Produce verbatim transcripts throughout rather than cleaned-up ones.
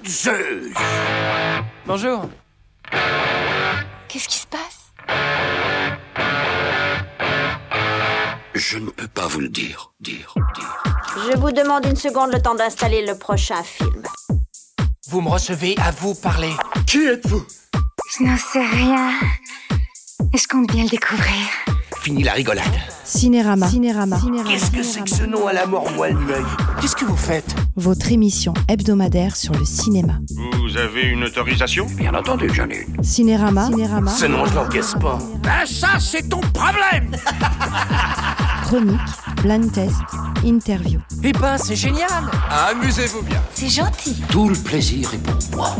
de Zeus! Bonjour. Qu'est-ce qui se passe? Je ne peux pas vous le dire, dire, dire. Je vous demande une seconde le temps d'installer le prochain film. Vous me recevez, à vous parler. Qui êtes-vous? Je n'en sais rien. Et je compte bien le découvrir. Fini la rigolade. Cinérama. Cinérama. Qu'est-ce que c'est que ce nom à la mort moelle l'œil? Qu'est-ce que vous faites? Votre émission hebdomadaire sur le cinéma. Vous avez une autorisation? Bien entendu que j'en ai une. Cinérama. Cinérama. Ce nom, je l'encaisse pas. Ben ça, c'est ton problème. Chronique, blind test, interview. Eh ben, c'est génial. Amusez-vous bien. C'est gentil. Tout le plaisir est pour moi.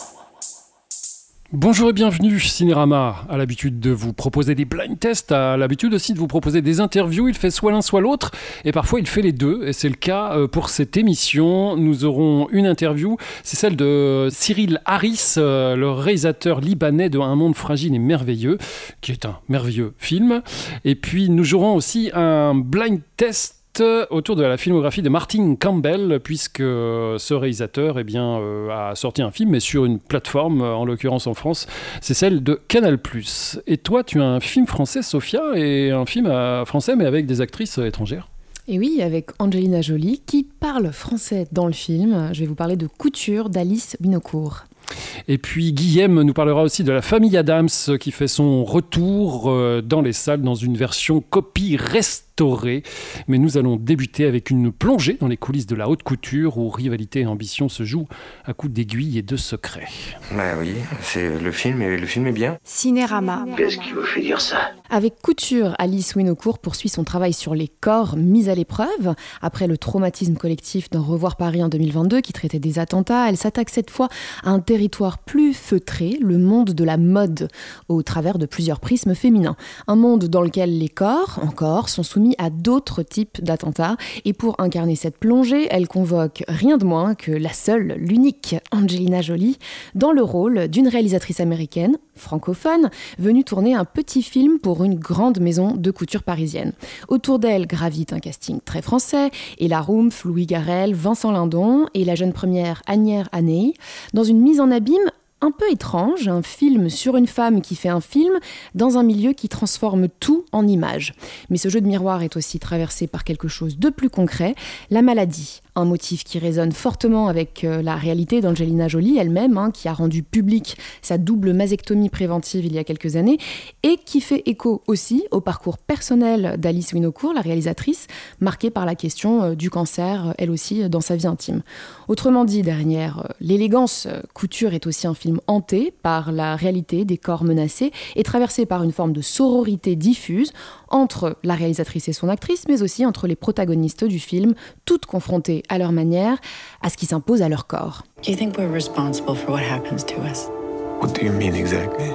Bonjour et bienvenue, Cinérama a l'habitude de vous proposer des blind tests, a l'habitude aussi de vous proposer des interviews, il fait soit l'un soit l'autre et parfois il fait les deux et c'est le cas pour cette émission. Nous aurons une interview, c'est celle de Cyril Haris, le réalisateur libanais de Un monde fragile et merveilleux, qui est un merveilleux film, et puis nous aurons aussi un blind test autour de la filmographie de Martin Campbell, puisque ce réalisateur eh bien, euh, a sorti un film, mais sur une plateforme, en l'occurrence en France, c'est celle de Canal plus. Et toi, tu as un film français, Sophia, et un film euh, français, mais avec des actrices euh, étrangères. Et oui, avec Angelina Jolie, qui parle français dans le film. Je vais vous parler de Couture d'Alice Winocourt. Et puis Guillaume nous parlera aussi de La Famille Adams, qui fait son retour euh, dans les salles dans une version copie restaurée. Mais nous allons débuter avec une plongée dans les coulisses de la haute couture, où rivalité et ambition se jouent à coups d'aiguilles et de secrets. Bah oui, c'est le film et le film est bien. Cinérama. Qu'est-ce qui vous fait dire ça? Avec Couture, Alice Winocourt poursuit son travail sur les corps mis à l'épreuve. Après le traumatisme collectif d'Au revoir Paris en deux mille vingt-deux, qui traitait des attentats, elle s'attaque cette fois à un territoire plus feutré, le monde de la mode, au travers de plusieurs prismes féminins. Un monde dans lequel les corps, encore, sont soumis à d'autres types d'attentats. Et pour incarner cette plongée, elle convoque rien de moins que la seule, l'unique Angelina Jolie, dans le rôle d'une réalisatrice américaine, francophone, venue tourner un petit film pour une grande maison de couture parisienne. Autour d'elle gravite un casting très français, Ella Rumpf, Louis Garrel, Vincent Lindon et la jeune première Agnès Haney, dans une mise en abîme un peu étrange, un film sur une femme qui fait un film dans un milieu qui transforme tout en images. Mais ce jeu de miroir est aussi traversé par quelque chose de plus concret, la maladie. Un motif qui résonne fortement avec euh, la réalité d'Angelina Jolie elle-même, hein, qui a rendu publique sa double mastectomie préventive il y a quelques années, et qui fait écho aussi au parcours personnel d'Alice Winocourt, la réalisatrice, marquée par la question euh, du cancer, euh, elle aussi, euh, dans sa vie intime. Autrement dit, derrière euh, l'élégance, euh, Couture est aussi un film hanté par la réalité des corps menacés et traversé par une forme de sororité diffuse entre la réalisatrice et son actrice, mais aussi entre les protagonistes du film, toutes confrontées à leur manière à ce qui s'impose à leur corps. Do you think we're responsible for what happens to us? What do you mean exactly?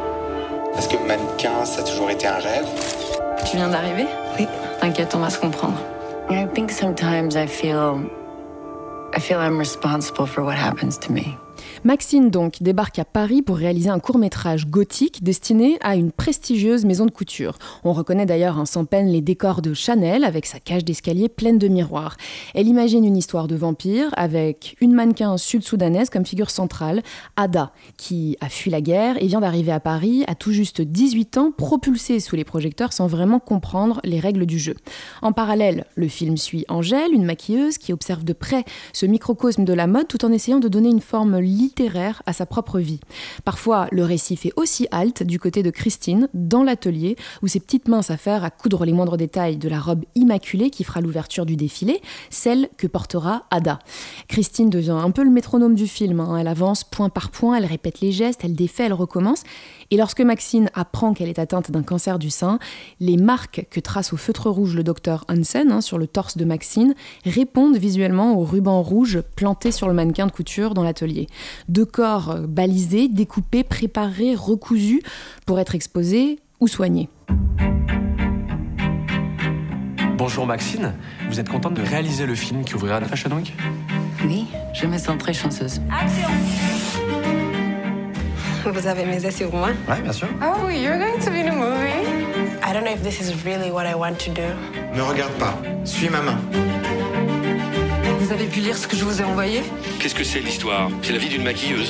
Est-ce que mannequin, ça a toujours été un rêve? Tu viens d'arriver? Oui. T'inquiète, on va se comprendre. I think sometimes I feel... I feel I'm responsible for what happens to me. Maxine, donc, débarque à Paris pour réaliser un court-métrage gothique destiné à une prestigieuse maison de couture. On reconnaît d'ailleurs hein, sans peine les décors de Chanel avec sa cage d'escalier pleine de miroirs. Elle imagine une histoire de vampire avec une mannequin sud-soudanaise comme figure centrale, Ada, qui a fui la guerre et vient d'arriver à Paris à tout juste dix-huit ans, propulsée sous les projecteurs sans vraiment comprendre les règles du jeu. En parallèle, le film suit Angèle, une maquilleuse qui observe de près ce microcosme de la mode tout en essayant de donner une forme littéraire à sa propre vie. Parfois, le récit fait aussi halte du côté de Christine, dans l'atelier, où ses petites mains s'affairent à coudre les moindres détails de la robe immaculée qui fera l'ouverture du défilé, celle que portera Ada. Christine devient un peu le métronome du film, hein. Elle avance point par point, elle répète les gestes, elle défait, elle recommence. Et lorsque Maxine apprend qu'elle est atteinte d'un cancer du sein, les marques que trace au feutre rouge le docteur Hansen hein, sur le torse de Maxine répondent visuellement au ruban rouge planté sur le mannequin de couture dans l'atelier. Deux corps balisés, découpés, préparés, recousus pour être exposés ou soignés. Bonjour Maxine, vous êtes contente de réaliser le film qui ouvrira la Fashion Week ? Oui, je me sens très chanceuse. Action! Vous avez misé sur moi? Ouais, bien sûr. Oh, you're going to be in a movie? I don't know if this is really what I want to do. Ne regarde pas, suis ma main. Vous avez pu lire ce que je vous ai envoyé? Qu'est-ce que c'est l'histoire? C'est la vie d'une maquilleuse.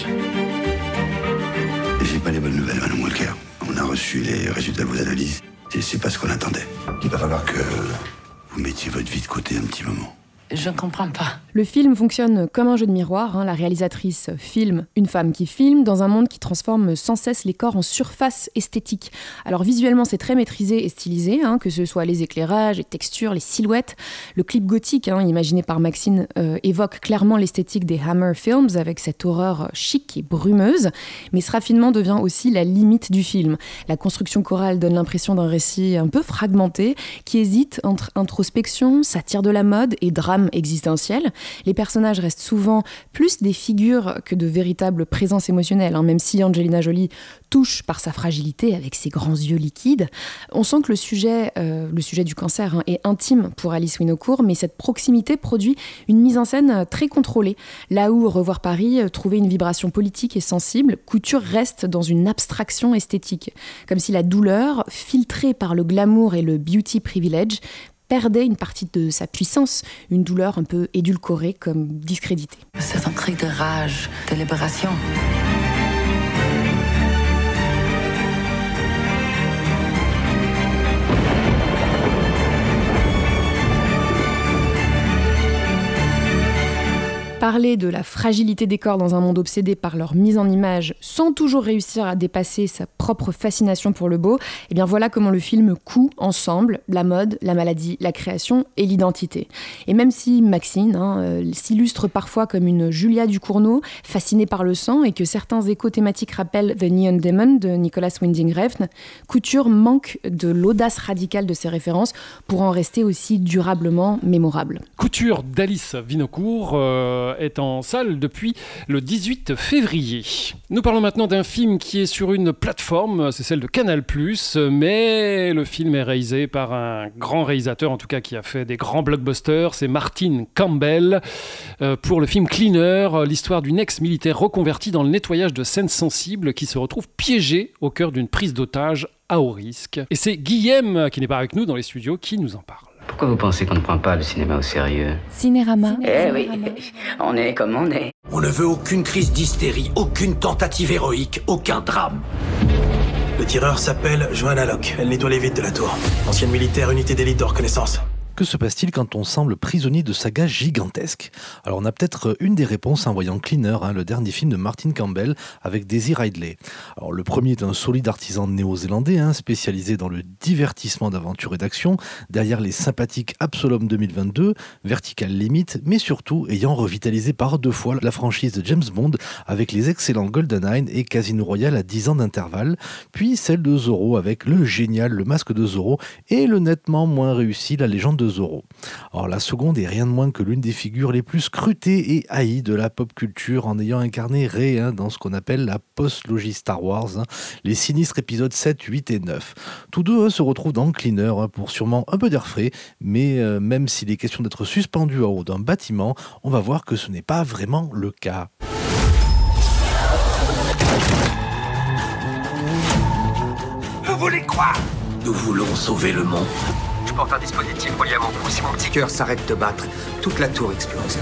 J'ai pas les bonnes nouvelles, Madame Walker. On a reçu les résultats de vos analyses et c'est pas ce qu'on attendait. Il va falloir que vous mettiez votre vie de côté un petit moment. Je ne comprends pas. Le film fonctionne comme un jeu de miroir. Hein. La réalisatrice filme une femme qui filme dans un monde qui transforme sans cesse les corps en surface esthétique. Alors visuellement, c'est très maîtrisé et stylisé, hein, que ce soit les éclairages, les textures, les silhouettes. Le clip gothique, hein, imaginé par Maxine, euh, évoque clairement l'esthétique des Hammer Films avec cette horreur chic et brumeuse. Mais ce raffinement devient aussi la limite du film. La construction chorale donne l'impression d'un récit un peu fragmenté qui hésite entre introspection, satire de la mode et drame existentiel. Les personnages restent souvent plus des figures que de véritables présences émotionnelles, hein, même si Angelina Jolie touche par sa fragilité avec ses grands yeux liquides. On sent que le sujet, euh, le sujet du cancer hein, est intime pour Alice Winocourt, mais cette proximité produit une mise en scène très contrôlée. Là où Revoir Paris trouvait une vibration politique et sensible, Couture reste dans une abstraction esthétique, comme si la douleur, filtrée par le glamour et le beauty privilege, perdait une partie de sa puissance, une douleur un peu édulcorée comme discréditée. C'est un cri de rage, de libération. Parler de la fragilité des corps dans un monde obsédé par leur mise en image sans toujours réussir à dépasser sa propre fascination pour le beau, eh bien voilà comment le film coud ensemble la mode, la maladie, la création et l'identité. Et même si Maxine hein, euh, s'illustre parfois comme une Julia Ducournau, fascinée par le sang, et que certains échos thématiques rappellent The Neon Demon de Nicolas Winding Refn, Couture manque de l'audace radicale de ses références pour en rester aussi durablement mémorable. Couture d'Alice Winocourt euh... est en salle depuis le dix-huit février. Nous parlons maintenant d'un film qui est sur une plateforme, c'est celle de Canal plus, mais le film est réalisé par un grand réalisateur, en tout cas qui a fait des grands blockbusters, c'est Martin Campbell, euh, pour le film Cleaner, l'histoire d'une ex-militaire reconvertie dans le nettoyage de scènes sensibles qui se retrouve piégée au cœur d'une prise d'otage à haut risque. Et c'est Guillaume, qui n'est pas avec nous dans les studios, qui nous en parle. Pourquoi vous pensez qu'on ne prend pas le cinéma au sérieux? Cinérama. Eh oui, on est comme on est. On ne veut aucune crise d'hystérie, aucune tentative héroïque, aucun drame. Le tireur s'appelle Johanna Locke. Elle nettoie les vides de la tour. Ancienne militaire, unité d'élite de reconnaissance. Que se passe-t-il quand on semble prisonnier de sagas gigantesques? Alors on a peut-être une des réponses en voyant Cleaner, hein, le dernier film de Martin Campbell avec Daisy Ridley. Alors le premier est un solide artisan néo-zélandais, hein, spécialisé dans le divertissement d'aventure et d'action, derrière les sympathiques Absolom deux mille vingt-deux, Vertical Limit, mais surtout ayant revitalisé par deux fois la franchise de James Bond avec les excellents GoldenEye et Casino Royale à dix ans d'intervalle, puis celle de Zorro avec le génial Le Masque de Zorro et le nettement moins réussi La Légende de Zorro. Alors la seconde est rien de moins que l'une des figures les plus scrutées et haïes de la pop culture en ayant incarné Rey hein, dans ce qu'on appelle la post-logie Star Wars, hein, les sinistres épisodes sept, huit et neuf. Tous deux hein, se retrouvent dans Cleaner hein, pour sûrement un peu d'air frais, mais euh, même s'il est question d'être suspendu en haut d'un bâtiment, on va voir que ce n'est pas vraiment le cas. Vous voulez quoi? Nous voulons sauver le monde. Je porte un dispositif relié à mon cou. Si mon petit cœur s'arrête de battre, toute la tour explose.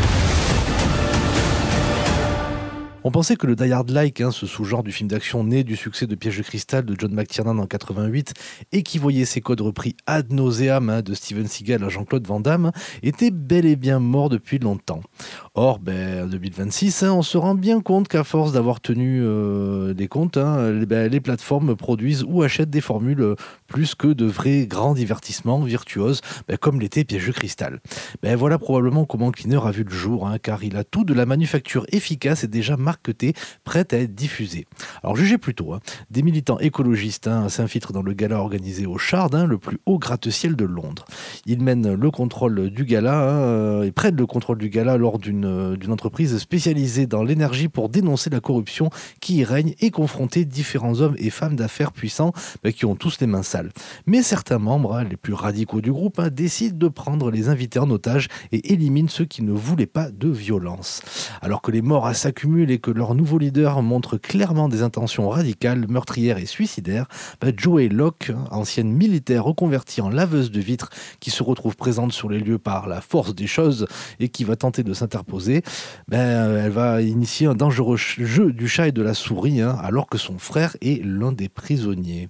On pensait que le Die Hard-like, hein, ce sous-genre du film d'action né du succès de Piège de cristal de John McTiernan en quatre-vingt-huit et qui voyait ses codes repris ad nauseam hein, de Steven Seagal à Jean-Claude Van Damme, était bel et bien mort depuis longtemps. Or, ben, en deux mille vingt-six, hein, on se rend bien compte qu'à force d'avoir tenu euh, des comptes, hein, les, ben, les plateformes produisent ou achètent des formules plus que de vrais grands divertissements virtuoses, ben, comme l'était Piège de cristal. Ben, voilà probablement comment Cleaner a vu le jour, hein, car il a tout de la manufacture efficace et déjà marquetée, prête à être diffusée. Alors jugez plutôt, hein, des militants écologistes hein, s'infiltrent dans le gala organisé au Shard, hein, le plus haut gratte-ciel de Londres. Ils mènent le contrôle du gala hein, et prennent le contrôle du gala lors d'une d'une, d'une entreprise spécialisée dans l'énergie pour dénoncer la corruption qui y règne et confronter différents hommes et femmes d'affaires puissants bah, qui ont tous les mains sales. Mais certains membres, hein, les plus radicaux du groupe, hein, décident de prendre les invités en otage et éliminent ceux qui ne voulaient pas de violence. Alors que les morts s'accumulent et que leur nouveau leader montre clairement des intentions radicales, meurtrières et suicidaires, bah, Joey Locke, ancienne militaire reconvertie en laveuse de vitres, qui se retrouve présente sur les lieux par la force des choses et qui va tenter de s'interposer, bah, elle va initier un dangereux jeu du chat et de la souris, hein, alors que son frère est l'un des prisonniers.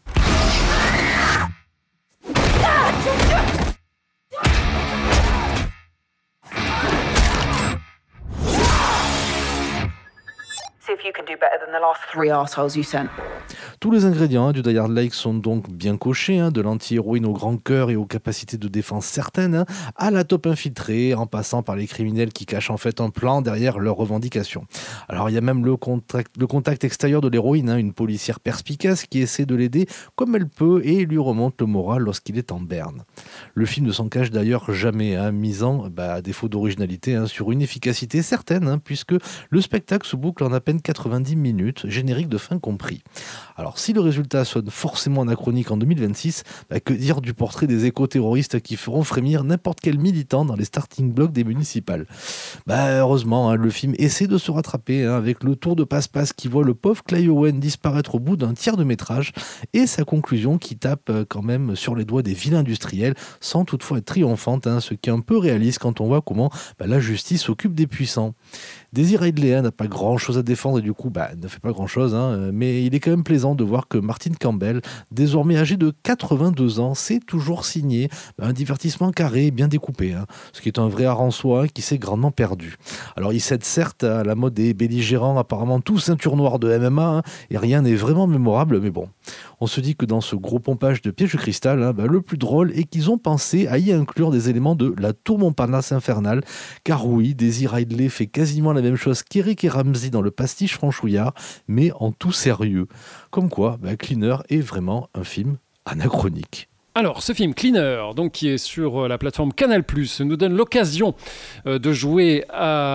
Tous les ingrédients hein, du Die Hard Like sont donc bien cochés, hein, de l'anti-héroïne au grand cœur et aux capacités de défense certaines, hein, à la top infiltrée, en passant par les criminels qui cachent en fait un plan derrière leurs revendications. Alors il y a même le contact, le contact extérieur de l'héroïne, hein, une policière perspicace qui essaie de l'aider comme elle peut et lui remonte le moral lorsqu'il est en berne. Le film ne s'en cache d'ailleurs jamais, hein, misant, bah, à défaut d'originalité, hein, sur une efficacité certaine, hein, puisque le spectacle se boucle en à peine quatre-vingt-dix minutes, générique de fin compris. Alors si le résultat sonne forcément anachronique en deux mille vingt-six, bah, que dire du portrait des éco-terroristes qui feront frémir n'importe quel militant dans les starting blocks des municipales. Bah, heureusement, hein, le film essaie de se rattraper, hein, avec le tour de passe-passe qui voit le pauvre Clay Owen disparaître au bout d'un tiers de métrage et sa conclusion qui tape euh, quand même sur les doigts des vilains industriels sans toutefois être triomphante, hein, ce qui est un peu réaliste quand on voit comment bah, la justice s'occupe des puissants. Daisy Ridley hein, n'a pas grand chose à défendre et du coup bah, ne fait pas grand chose, hein, mais il est quand même plaisant de voir que Martin Campbell, désormais âgé de quatre-vingt-deux ans, sait toujours signer bah, un divertissement carré, bien découpé, hein, ce qui est un vrai art en soi hein, qui s'est grandement perdu. Alors il cède certes à la mode des belligérants, apparemment tous ceinture noire de M M A, hein, et rien n'est vraiment mémorable, mais bon. On se dit que dans ce gros pompage de piège de cristal, hein, bah, le plus drôle est qu'ils ont pensé à y inclure des éléments de la tour Montparnasse infernale, car oui, Daisy Ridley fait quasiment la même chose qu'Eric et Ramsey dans le pastiche franchouillard, mais en tout sérieux. Comme quoi, bah, Cleaner est vraiment un film anachronique. Alors, ce film Cleaner, donc, qui est sur la plateforme Canal plus, nous donne l'occasion euh, de jouer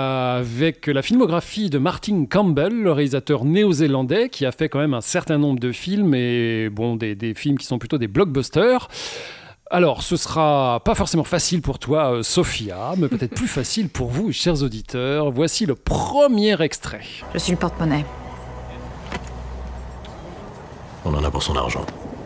avec la filmographie de Martin Campbell, le réalisateur néo-zélandais, qui a fait quand même un certain nombre de films, et bon, des, des films qui sont plutôt des blockbusters. Alors, ce sera pas forcément facile pour toi, euh, Sophia, mais peut-être plus facile pour vous, chers auditeurs. Voici le premier extrait. Je suis le porte-monnaie. On en a pour son argent.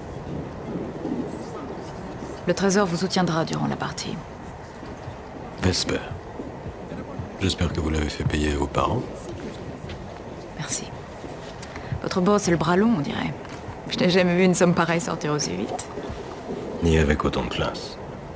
Le trésor vous soutiendra durant la partie. Vesper. J'espère que vous l'avez fait payer à vos parents. Merci. Votre boss est le bras long, on dirait. Je n'ai jamais vu une somme pareille sortir aussi vite. Ni avec autant de classe.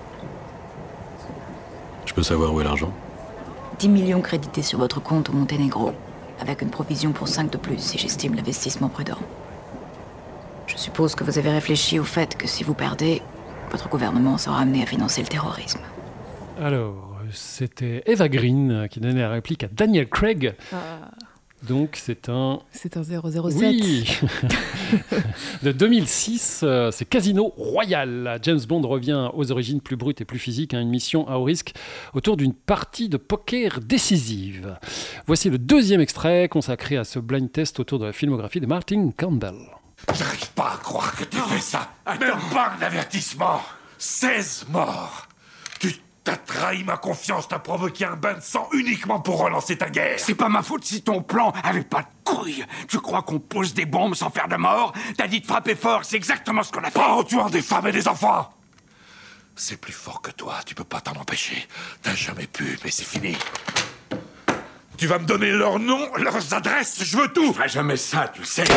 Je peux savoir où est l'argent ? dix millions crédités sur votre compte au Monténégro, avec une provision pour cinq de plus si j'estime l'investissement prudent. Je suppose que vous avez réfléchi au fait que si vous perdez, votre gouvernement sera amené à financer le terrorisme. Alors, c'était Eva Green qui donnait la réplique à Daniel Craig. Ah. Donc, c'est un... C'est un zéro zéro sept. Oui. De deux mille six, euh, c'est Casino Royale. James Bond revient aux origines plus brutes et plus physiques, hein, une mission à haut risque autour d'une partie de poker décisive. Voici le deuxième extrait consacré à ce blind test autour de la filmographie de Martin Campbell. J'arrive pas à croire que tu fais ça. Même pas un avertissement. seize morts. Tu t'as trahi ma confiance, t'as provoqué un bain de sang uniquement pour relancer ta guerre. C'est pas ma faute si ton plan avait pas de couilles. Tu crois qu'on pose des bombes sans faire de mort? T'as dit de frapper fort, c'est exactement ce qu'on a fait. Pas en tuant des femmes et des enfants. C'est plus fort que toi, tu peux pas t'en empêcher. T'as jamais pu, mais c'est fini. Tu vas me donner leurs noms, leurs adresses, je veux tout. Je ferai jamais ça, tu sais.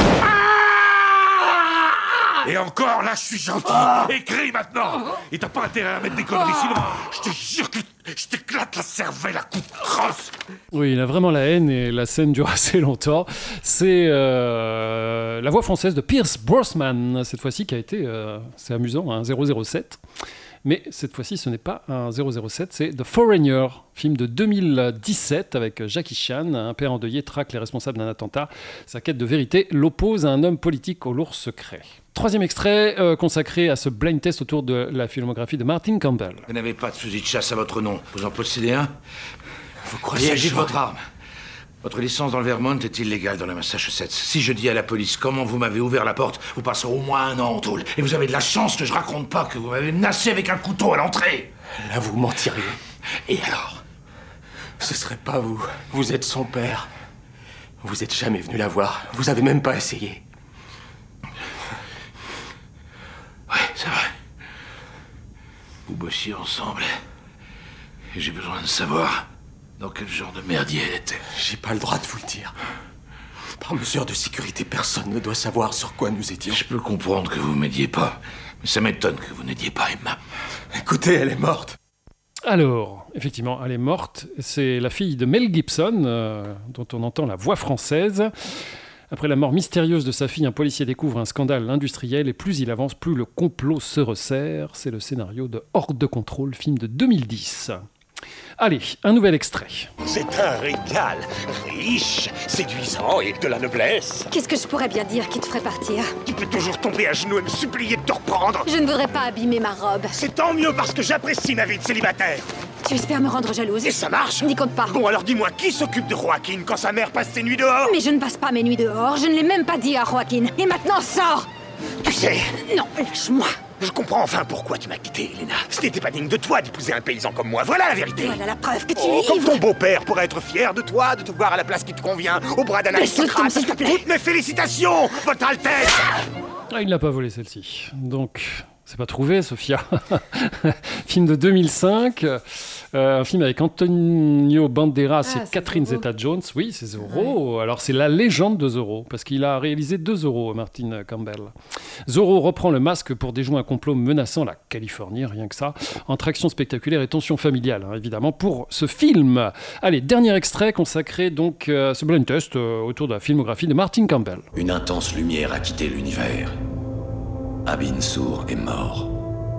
Et encore, là, je suis gentil. Écris maintenant. Et t'as pas intérêt à mettre des conneries, sinon, je te jure que je t'éclate la cervelle à coups de crosse. Oui, il a vraiment la haine et la scène dure assez longtemps. C'est euh, la voix française de Pierce Brosnan, cette fois-ci, qui a été, euh, c'est amusant, un zéro zéro sept. Mais cette fois-ci, ce n'est pas un zéro zéro sept, c'est The Foreigner, film de deux mille dix-sept avec Jackie Chan. Un père endeuillé traque les responsables d'un attentat. Sa quête de vérité l'oppose à un homme politique au lourd secret. Troisième extrait euh, consacré à ce blind test autour de la filmographie de Martin Campbell. Vous n'avez pas de fusil de chasse à votre nom. Vous en possédez un ? Vous croyez Agissez que de votre arme. Votre licence dans le Vermont est illégale dans le Massachusetts. Si je dis à la police comment vous m'avez ouvert la porte, vous passerez au moins un an en tôle. Et vous avez de la chance que je raconte pas que vous m'avez menacé avec un couteau à l'entrée. Là, vous mentiriez. Et alors? Ce serait pas vous. Vous êtes son père. Vous êtes jamais venu la voir. Vous avez même pas essayé. Ouais, c'est vrai. Vous bossiez ensemble. Et j'ai besoin de savoir dans quel genre de merdier elle était. J'ai pas le droit de vous le dire. Par mesure de sécurité, personne ne doit savoir sur quoi nous étions. Je peux comprendre que vous m'aidiez pas, mais ça m'étonne que vous n'aidiez pas Emma. Écoutez, elle est morte. Alors, effectivement, elle est morte. C'est la fille de Mel Gibson, euh, dont on entend la voix française. Après la mort mystérieuse de sa fille, un policier découvre un scandale industriel et plus il avance, plus le complot se resserre. C'est le scénario de Hors de contrôle, film de deux mille dix. Allez, un nouvel extrait. C'est un régal, riche, séduisant et de la noblesse. Qu'est-ce que je pourrais bien dire qui te ferait partir? Tu peux toujours tomber à genoux et me supplier de te reprendre. Je ne voudrais pas abîmer ma robe. C'est tant mieux parce que j'apprécie ma vie de célibataire. Tu espères me rendre jalouse? Et ça marche? N'y compte pas. Bon, alors dis-moi, qui s'occupe de Joaquin quand sa mère passe ses nuits dehors? Mais je ne passe pas mes nuits dehors, je ne l'ai même pas dit à Joaquin. Et maintenant, sors! Tu sais... Non, lâche-moi. Je comprends enfin pourquoi tu m'as quitté, Elena. Ce n'était pas digne de toi d'épouser un paysan comme moi, voilà la vérité. Voilà la preuve que tu oh, es comme ivre. ton beau-père pourrait être fier de toi, de te voir à la place qui te convient, au bras d'un aristocrate. S'il te plaît. Toutes mes félicitations, votre Altesse. Ah, il ne l'a pas volé celle-ci. Donc, c'est pas trouvé, Sophia. Film de deux mille cinq. Euh, un film avec Antonio Banderas Ah, et Catherine Zeta-Jones. Oui, c'est Zorro. Ouais. Alors, c'est la légende de Zorro, parce qu'il a réalisé deux Zorro, Martin Campbell. Zorro reprend le masque pour déjouer un complot menaçant la Californie, rien que ça. Entre action spectaculaire et tension familiale, hein, évidemment, pour ce film. Allez, dernier extrait consacré donc à ce blind test euh, autour de la filmographie de Martin Campbell. Une intense lumière a quitté l'univers. Abin Sur est mort.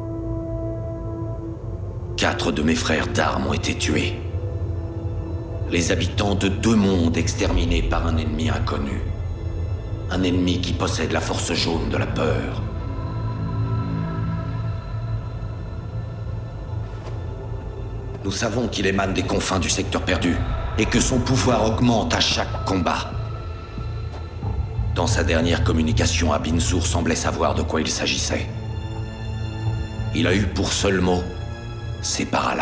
Quatre de mes frères d'armes ont été tués. Les habitants de deux mondes exterminés par un ennemi inconnu. Un ennemi qui possède la force jaune de la peur. Nous savons qu'il émane des confins du secteur perdu et que son pouvoir augmente à chaque combat. Dans sa dernière communication, Abin Sur semblait savoir de quoi il s'agissait. Il a eu pour seul mot « c'est parallaxe ».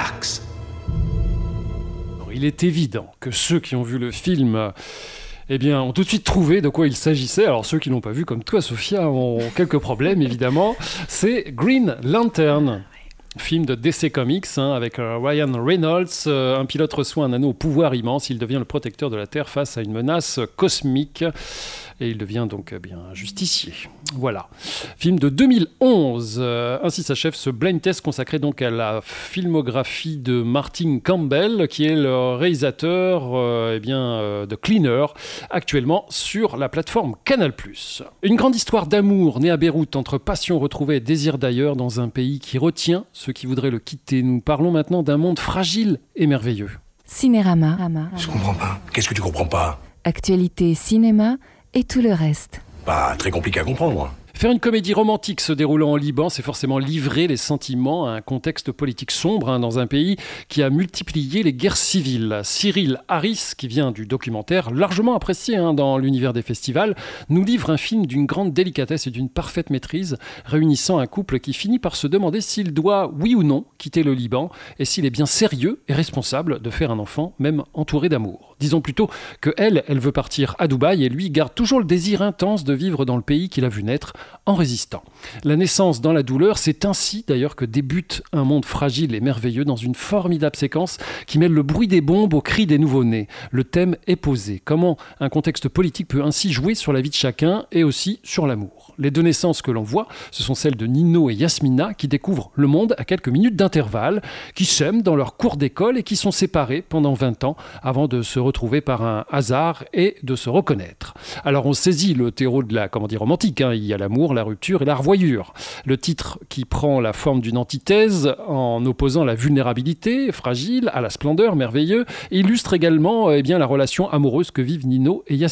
Il est évident que ceux qui ont vu le film eh bien, ont tout de suite trouvé de quoi il s'agissait. Alors ceux qui ne l'ont pas vu, comme toi, Sophia, ont quelques problèmes, évidemment. C'est Green Lantern. Film de D C Comics, hein, avec euh, Ryan Reynolds. Euh, un pilote reçoit un anneau au pouvoir immense. Il devient le protecteur de la Terre face à une menace cosmique. Et il devient donc eh bien justicier. Voilà. Film de deux mille onze. Euh, ainsi s'achève ce blind test consacré donc à la filmographie de Martin Campbell, qui est le réalisateur euh, eh bien, euh, de Cleaner, actuellement sur la plateforme Canal plus. Une grande histoire d'amour née à Beyrouth entre passion retrouvée et désir d'ailleurs dans un pays qui retient ceux qui voudraient le quitter. Nous parlons maintenant d'un monde fragile et merveilleux. Cinérama. Je comprends pas. Qu'est-ce que tu comprends pas? Actualité cinéma et tout le reste. Pas très compliqué à comprendre. Faire une comédie romantique se déroulant en Liban, c'est forcément livrer les sentiments à un contexte politique sombre hein, dans un pays qui a multiplié les guerres civiles. Cyril Harris, qui vient du documentaire, largement apprécié hein, dans l'univers des festivals, nous livre un film d'une grande délicatesse et d'une parfaite maîtrise, réunissant un couple qui finit par se demander s'il doit, oui ou non, quitter le Liban et s'il est bien sérieux et responsable de faire un enfant, même entouré d'amour. Disons plutôt que elle, elle veut partir à Dubaï et lui garde toujours le désir intense de vivre dans le pays qu'il a vu naître en résistant. La naissance dans la douleur, c'est ainsi d'ailleurs que débute un monde fragile et merveilleux dans une formidable séquence qui mêle le bruit des bombes au cri des nouveau-nés. Le thème est posé. Comment un contexte politique peut ainsi jouer sur la vie de chacun et aussi sur l'amour. Les deux naissances que l'on voit, ce sont celles de Nino et Yasmina qui découvrent le monde à quelques minutes d'intervalle, qui s'aiment dans leur cours d'école et qui sont séparés pendant vingt ans avant de se retrouver par un hasard et de se reconnaître. Alors on saisit le terreau de la comédie romantique, hein. Il y a l'amour, la rupture et la revoyure. Le titre qui prend la forme d'une antithèse en opposant la vulnérabilité fragile à la splendeur merveilleuse illustre également eh bien, la relation amoureuse que vivent Nino et Yasmina.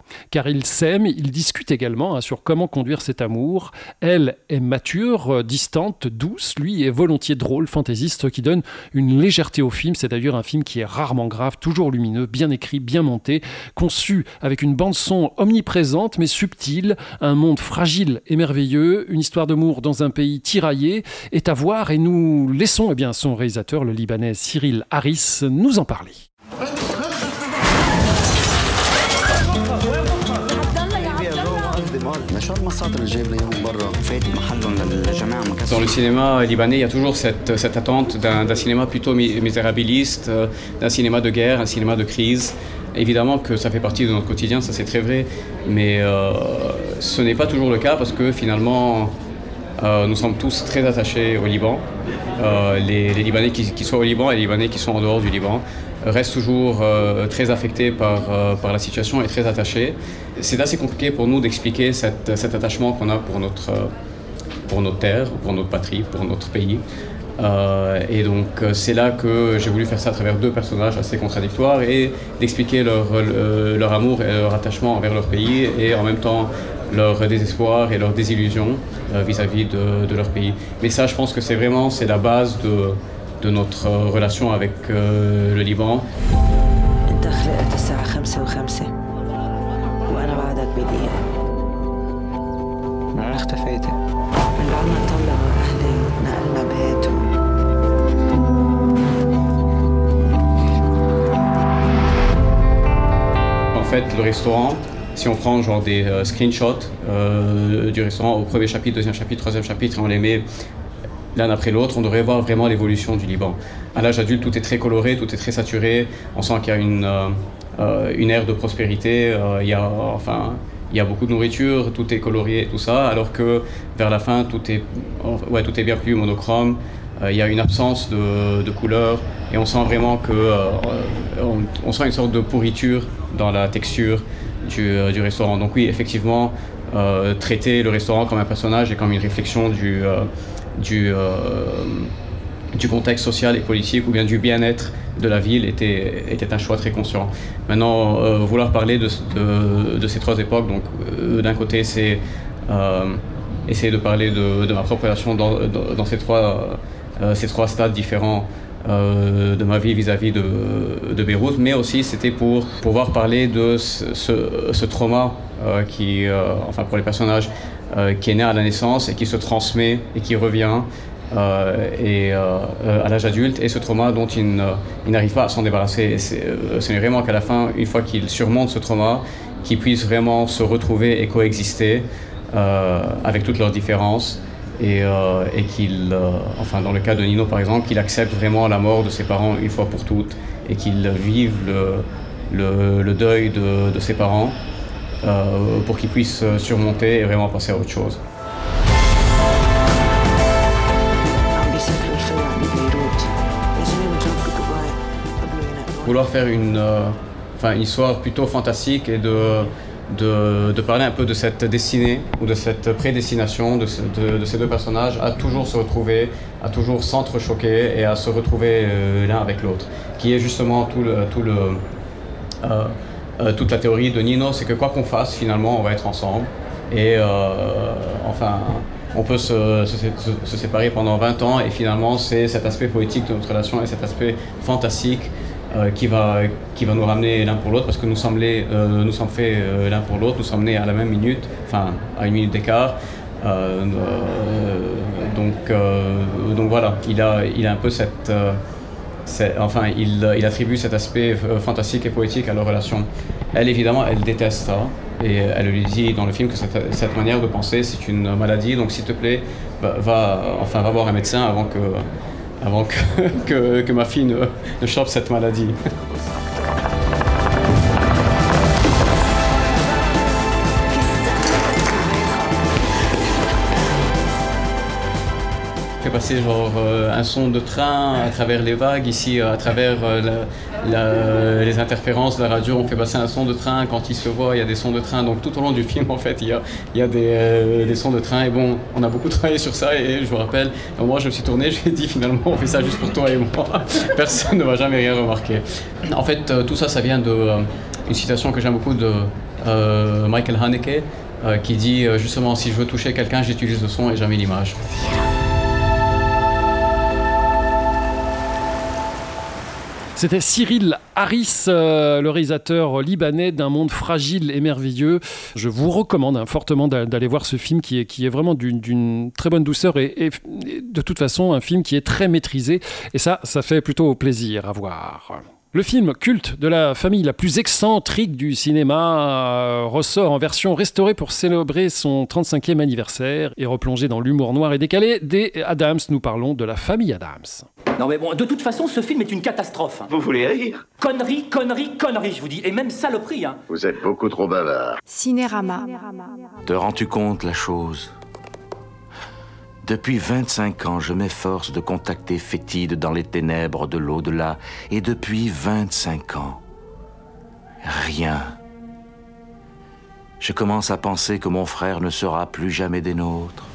Car ils s'aiment, ils discutent également hein, sur comment conduire cet amour. Elle est mature, distante, douce. Lui est volontiers drôle, fantaisiste, qui donne une légèreté au film. C'est d'ailleurs un film qui est rarement grave, toujours lumineux, bien écrit, bien monté, conçu avec une bande-son omniprésente mais subtile, un monde fragile et merveilleux, une histoire d'amour dans un pays tiraillé est à voir et nous laissons eh bien, son réalisateur, le Libanais Cyril Harris, nous en parler. Dans le cinéma libanais, il y a toujours cette, cette attente d'un, d'un cinéma plutôt misérabiliste, d'un cinéma de guerre, un cinéma de crise. Évidemment que ça fait partie de notre quotidien, ça c'est très vrai, mais euh, ce n'est pas toujours le cas parce que finalement, euh, nous sommes tous très attachés au Liban. Euh, les, les Libanais qui, qui sont au Liban et les Libanais qui sont en dehors du Liban restent toujours euh, très affectés par, euh, par la situation et très attachés. C'est assez compliqué pour nous d'expliquer cette, cet attachement qu'on a pour notre, pour notre terre, pour notre patrie, pour notre pays. Euh, et donc c'est là que j'ai voulu faire ça à travers deux personnages assez contradictoires et d'expliquer leur, leur, leur amour et leur attachement envers leur pays et en même temps leur désespoir et leur désillusion euh, vis-à-vis de, de leur pays. Mais ça, je pense que c'est vraiment c'est la base de, de notre relation avec euh, le Liban. En fait, le restaurant, si on prend genre des euh, screenshots euh, du restaurant au premier chapitre, deuxième chapitre, troisième chapitre, et on les met l'un après l'autre, on devrait voir vraiment l'évolution du Liban. À l'âge adulte, tout est très coloré, tout est très saturé. On sent qu'il y a une, euh, une ère de prospérité. Euh, il y a, enfin, il y a beaucoup de nourriture, tout est colorié, tout ça. Alors que vers la fin, tout est, ouais, tout est bien plus monochrome. Euh, il y a une absence de, de couleurs et on sent vraiment que euh, on, on sent une sorte de pourriture dans la texture du, euh, du restaurant. Donc oui, effectivement, euh, traiter le restaurant comme un personnage et comme une réflexion du, euh, du, euh, du contexte social et politique ou bien du bien-être de la ville était, était un choix très conscient. Maintenant, euh, vouloir parler de, de, de ces trois époques, donc euh, d'un côté c'est euh, essayer de parler de, de ma propre relation dans, dans, dans ces, trois, euh, ces trois stades différents Euh, de ma vie vis-à-vis de, de Beyrouth, mais aussi c'était pour pouvoir parler de ce, ce, ce trauma euh, qui, euh, enfin pour les personnages, euh, qui est né à la naissance et qui se transmet et qui revient euh, et, euh, à l'âge adulte, et ce trauma dont il, il n'arrive pas à s'en débarrasser. Et c'est, ce n'est vraiment qu'à la fin, une fois qu'il surmonte ce trauma, qu'il puisse vraiment se retrouver et coexister euh, avec toutes leurs différences. Et, euh, et qu'il, euh, enfin dans le cas de Nino par exemple, qu'il accepte vraiment la mort de ses parents une fois pour toutes et qu'il vive le, le, le deuil de, de ses parents euh, pour qu'il puisse surmonter et vraiment passer à autre chose. Vouloir faire une, euh, enfin, une histoire plutôt fantastique et de De, de parler un peu de cette destinée ou de cette prédestination de, ce, de, de ces deux personnages à toujours se retrouver, à toujours s'entrechoquer et à se retrouver euh, l'un avec l'autre, qui est justement tout le, tout le, euh, euh, toute la théorie de Nino, c'est que quoi qu'on fasse, finalement, on va être ensemble. Et euh, enfin, on peut se, se, se, se séparer pendant vingt ans et finalement, c'est cet aspect poétique de notre relation et cet aspect fantastique Euh, qui, va, qui va nous ramener l'un pour l'autre, parce que nous sommes, les, euh, nous sommes faits euh, l'un pour l'autre, nous sommes nés à la même minute, enfin à une minute d'écart. Euh, euh, donc, euh, donc voilà, il a, il a un peu cette... Euh, enfin, il, il attribue cet aspect euh, fantastique et poétique à leur relation. Elle, évidemment, elle déteste ça, et elle lui dit dans le film que cette, cette manière de penser, c'est une maladie, donc s'il te plaît, va, va, enfin, va voir un médecin avant que... avant que, que, que ma fille ne, ne chope cette maladie. Fait passer genre euh, un son de train à travers les vagues, ici à travers euh, la, la, les interférences de la radio, on fait passer un son de train, quand il se voit il y a des sons de train, donc tout au long du film en fait il y a, il y a des, euh, des sons de train, et bon on a beaucoup travaillé sur ça, et je vous rappelle, moi je me suis tourné, j'ai dit finalement on fait ça juste pour toi et moi, personne ne va jamais rien remarquer. En fait euh, tout ça ça vient de, une citation que j'aime beaucoup de euh, Michael Haneke, euh, qui dit euh, justement, si je veux toucher quelqu'un, j'utilise le son et jamais l'image. C'était Cyril Harris, euh, le réalisateur libanais d'Un monde fragile et merveilleux. Je vous recommande hein, fortement d'aller voir ce film qui est, qui est vraiment d'une, d'une très bonne douceur et, et, et de toute façon un film qui est très maîtrisé. Et ça, ça fait plutôt plaisir à voir. Le film culte de la famille la plus excentrique du cinéma euh, ressort en version restaurée pour célébrer son trente-cinquième anniversaire et replongé dans l'humour noir et décalé des Addams. Nous parlons de la famille Addams. Non mais bon, de toute façon, ce film est une catastrophe. Vous voulez rire? Connerie, connerie, connerie, je vous dis. Et même saloperie, hein. Vous êtes beaucoup trop bavard. Cinérama. Te rends-tu compte la chose? Depuis vingt-cinq ans, je m'efforce de contacter Fétide dans les ténèbres de l'au-delà. Et depuis vingt-cinq ans, rien. Je commence à penser que mon frère ne sera plus jamais des nôtres.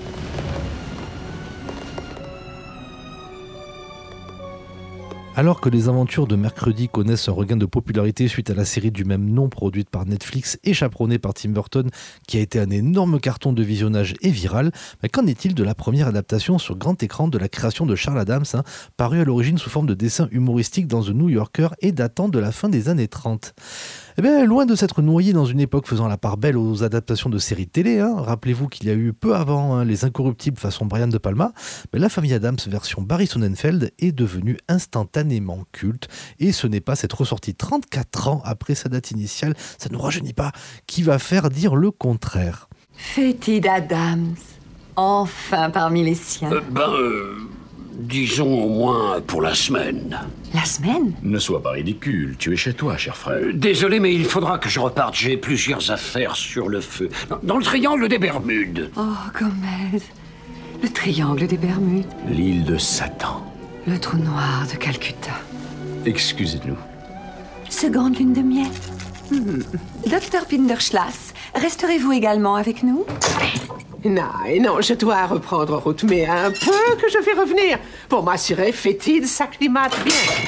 Alors que les aventures de mercredi connaissent un regain de popularité suite à la série du même nom produite par Netflix et chaperonnée par Tim Burton, qui a été un énorme carton de visionnage et viral, mais qu'en est-il de la première adaptation sur grand écran de la création de Charles Addams, hein, paru à l'origine sous forme de dessin humoristique dans The New Yorker et datant de la fin des années trente? Eh bien, loin de s'être noyé dans une époque faisant la part belle aux adaptations de séries télé, hein, rappelez-vous qu'il y a eu peu avant hein, Les Incorruptibles façon Brian De Palma, mais la famille Addams version Barry Sonnenfeld est devenue instantanément culte, et ce n'est pas cette ressortie trente-quatre ans après sa date initiale, ça ne nous rajeunit pas, qui va faire dire le contraire. Fétide Addams, enfin parmi les siens. Euh, ben, euh, disons au moins pour la semaine. La semaine? Ne sois pas ridicule, tu es chez toi, cher frère. Euh, désolé, mais il faudra que je reparte. J'ai plusieurs affaires sur le feu. Dans le triangle des Bermudes. Oh, Gomez. Le triangle des Bermudes. L'île de Satan. Le trou noir de Calcutta. Excusez-nous. Seconde lune de miel. Hmm. Docteur Pinderschlass, resterez-vous également avec nous? Non, non, je dois reprendre route, mais un peu que je vais revenir pour m'assurer Fétide s'acclimate bien.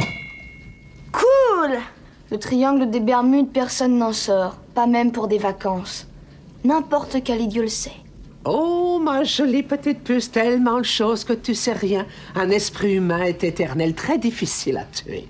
Cool! Le triangle des Bermudes, personne n'en sort, pas même pour des vacances. N'importe quel idiot le sait. Oh, ma jolie petite puce, tellement de choses que tu sais rien. Un esprit humain est éternel, très difficile à tuer.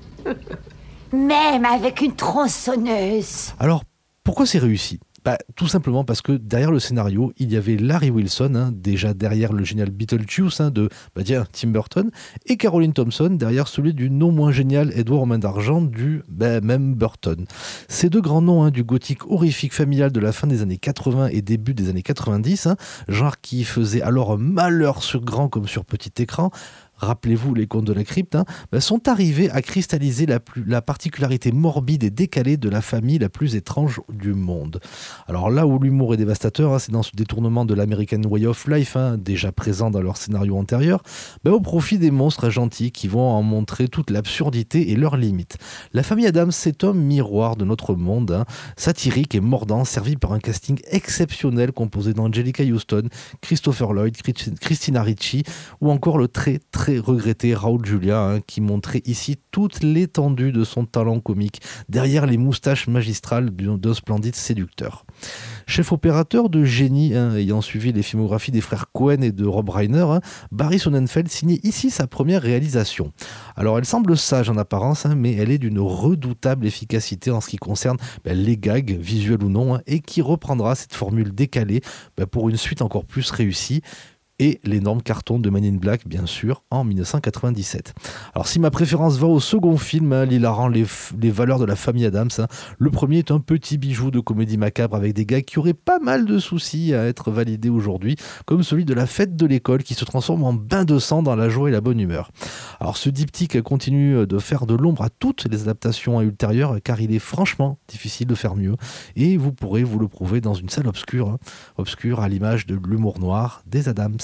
Même avec une tronçonneuse. Alors, pourquoi c'est réussi ? Bah, tout simplement parce que derrière le scénario, il y avait Larry Wilson, hein, déjà derrière le génial Beetlejuice hein, de bah, tiens, Tim Burton, et Caroline Thompson derrière celui du non moins génial Edouard aux mains d'argent du bah, même Burton. Ces deux grands noms hein, du gothique horrifique familial de la fin des années quatre-vingts et début des années quatre-vingt-dix, hein, genre qui faisait alors malheur sur grand comme sur petit écran. Rappelez-vous les contes de la crypte, hein, bah, sont arrivés à cristalliser la, plus, la particularité morbide et décalée de la famille la plus étrange du monde. Alors là où l'humour est dévastateur, hein, c'est dans ce détournement de l'American Way of Life, hein, déjà présent dans leur scénario antérieur, bah, au profit des monstres gentils qui vont en montrer toute l'absurdité et leurs limites. La famille Addams, c'est un miroir de notre monde, hein, satirique et mordant, servi par un casting exceptionnel composé d'Angelica Houston, Christopher Lloyd, Christina Ricci ou encore le très très regretté Raoul Julia, hein, qui montrait ici toute l'étendue de son talent comique derrière les moustaches magistrales d'un splendide séducteur. Chef opérateur de génie, hein, ayant suivi les filmographies des frères Coen et de Rob Reiner, hein, Barry Sonnenfeld signait ici sa première réalisation. Alors elle semble sage en apparence, hein, mais elle est d'une redoutable efficacité en ce qui concerne ben, les gags, visuels ou non, hein, et qui reprendra cette formule décalée ben, pour une suite encore plus réussie. Et l'énorme carton de Man in Black, bien sûr, en dix-neuf cent quatre-vingt-dix-sept. Alors si ma préférence va au second film, hein, l'hilarant les, f- les valeurs de la famille Addams, hein, le premier est un petit bijou de comédie macabre avec des gags qui auraient pas mal de soucis à être validés aujourd'hui, comme celui de la fête de l'école qui se transforme en bain de sang dans la joie et la bonne humeur. Alors ce diptyque continue de faire de l'ombre à toutes les adaptations ultérieures, car il est franchement difficile de faire mieux, et vous pourrez vous le prouver dans une salle obscure, hein, obscure à l'image de l'humour noir des Addams.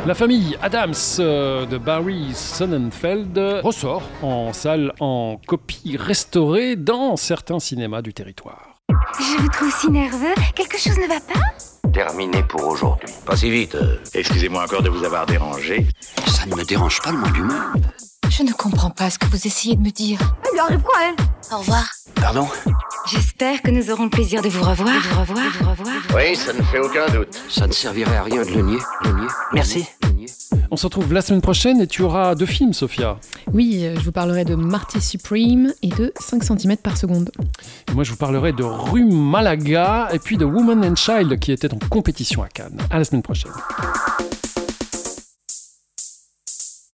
La famille Adams euh, de Barry Sonnenfeld ressort en salle en copie restaurée dans certains cinémas du territoire. Je vous trouve si nerveux. Quelque chose ne va pas? Terminé pour aujourd'hui. Pas si vite. euh. Excusez-moi encore de vous avoir dérangé. Ça ne me dérange pas le moins du monde. Je ne comprends pas ce que vous essayez de me dire. Elle lui arrive quoi, elle? Au revoir. Pardon? J'espère que nous aurons le plaisir de vous revoir. De vous revoir, de vous revoir. Oui, ça ne fait aucun doute. Ça ne servirait à rien de le nier. Le nier. Merci. On se retrouve la semaine prochaine et tu auras deux films, Sophia. Oui, je vous parlerai de Marty Supreme et de cinq centimètres par seconde. Et moi, je vous parlerai de Rue Malaga et puis de Woman and Child qui était en compétition à Cannes. À la semaine prochaine.